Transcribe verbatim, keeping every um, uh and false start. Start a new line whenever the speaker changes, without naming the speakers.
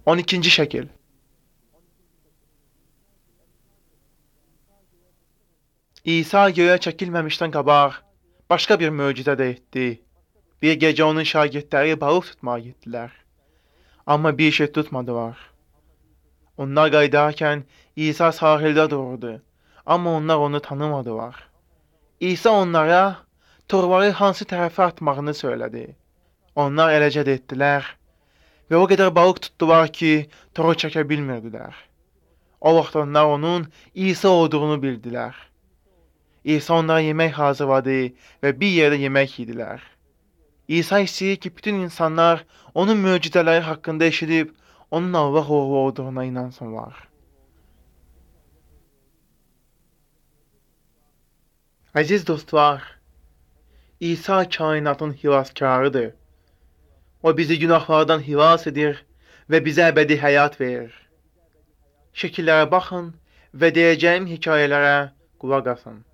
on ikinci şəkil. İsa göyə çəkilməmişdən qabaq başqa bir möcüzə də etdi. Bir gecə onun şagirdləri balıq tutmağa getdilər. Amma bir şey tutmadılar. Onlar qayıdarkən İsa sahildə dururdu. Amma onlar onu tanımadılar. İsa onlara torları hansı tərəfə atmağını söylədi. Onlar eləcə də etdilər və o qədər balıq tutdular ki, toru çəkə bilmirdilər. O vaxt onlar onun İsa olduğunu bildilər. İsa onlara yemək hazırladı və bir yerdə yemək yedilər. İsa istəyir ki, bütün insanlar onun möcüzələri haqqında eşidib, onun Allah oğlu olduğuna inansınlar. Əziz dostlar, İsa kainatın xilaskarıdır. O bizi günahlardan xilas edir və bizə əbədi həyat verir. Şəkillərə baxın və deyəcəyim hekayələrə qulaq asın.